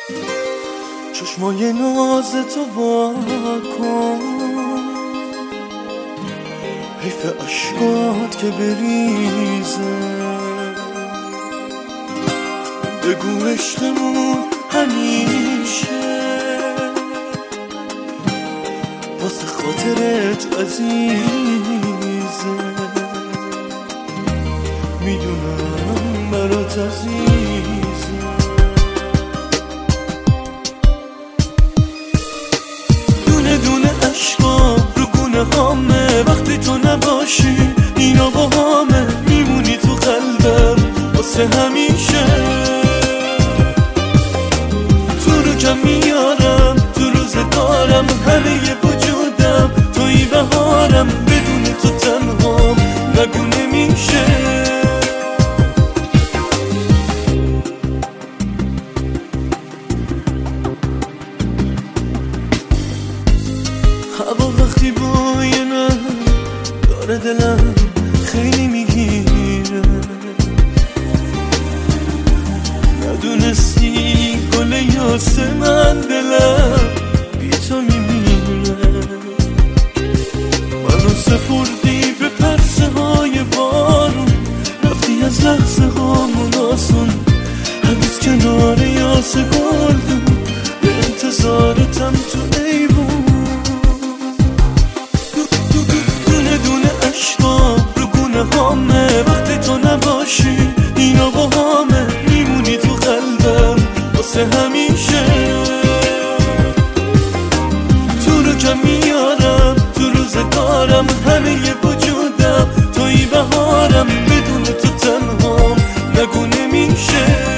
چشمای ناز تو وا کن، حیف اشکات که بریزه. بگو عشقمون همیشه واسه خاطرت عزیزه. میدونم برات عزیزه. دونه دونه اشکام رو گونه هامه، وقتی تو نباشی اینا با همه. میمونی تو قلبم واسه همیشه. تو رو کم میارم تو روزگارم، همه ی وجودم توی بهارم. بدون تو تنهام نگو نمیشه. هوا وقتی بوی من داره دلم خیلی میگیره. ندونستی گل یاسه من دلم بی تو میمیره. منو سپردی به پرسه های بارون، رفتی از لحظه هامون آسون. هنوز کنار یاسه گلدم به انتظارتم تو ایوون. دونه دونه اشکام رو گونه هامه، وقتی تو نباشی اینا با همه. میمونی تو قلبم واسه همیشه. تو رو کم میارم تو روزگارم، همه ی وجودم توی بهارم. بدون تو تنهام نگو نمیشه.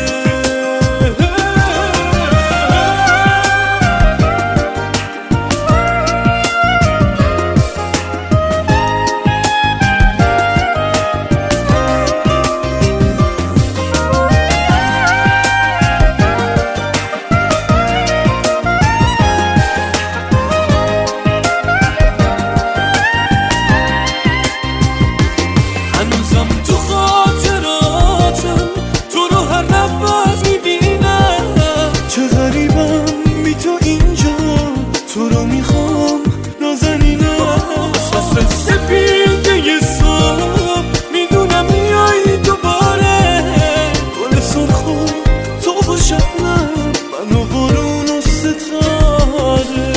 تو خاطراتم تو رو هر نفس میبینم. چه غریبم بی تو اینجا، تو رو میخوام نازنینم. احساس سپیده ی صبح میدونم میایی دوباره. گل سرخو تو با شبنم، من و بارون و ستاره.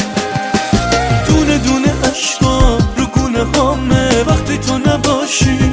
دونه دونه اشکام رو گونه هامه، وقتی تو نباشی